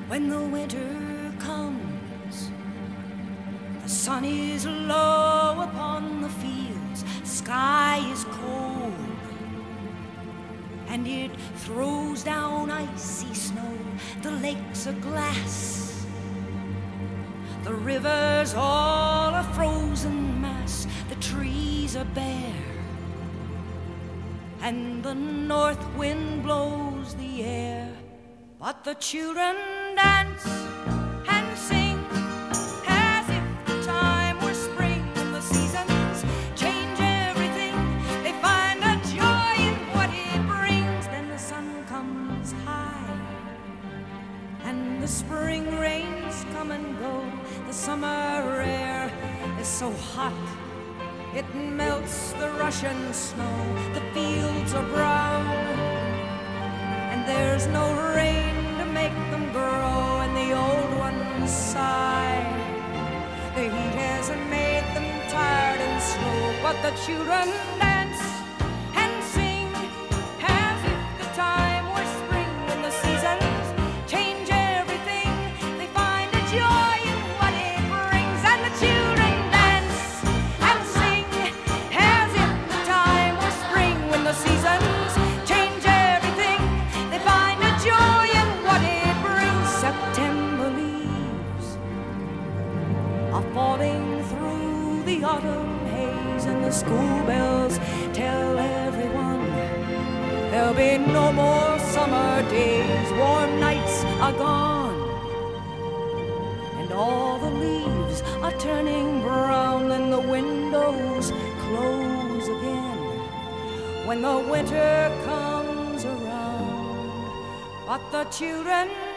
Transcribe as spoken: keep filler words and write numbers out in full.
when the winter comes. The sun is low upon the fields, sky is cold, and it throws down icy snow. The lakes are glass, the rivers all a frozen mass, the trees are bare, and the north wind blows the air. But the children dance and sing as if the time were spring. The seasons change everything, they find a joy in what it brings. Then the sun comes high and the spring rains come and go. The summer air is so hot it melts the Russian snow. The fields are brown and there's no rain to make them grow, and the old ones sigh. The heat has made them tired and slow, but the children dance and sing as if the time were spring. When the seasons change everything, they find a joy in what it brings. And the children dance and sing as if the time were spring. When the seasons change everything, they find a joy in what it brings. September leaves are falling through the autumn haze, and the school bells tell everyone there'll be no more summer days. Warm nights are gone, and all the leaves are turning brown, and the windows close again when the winter comes around. But the children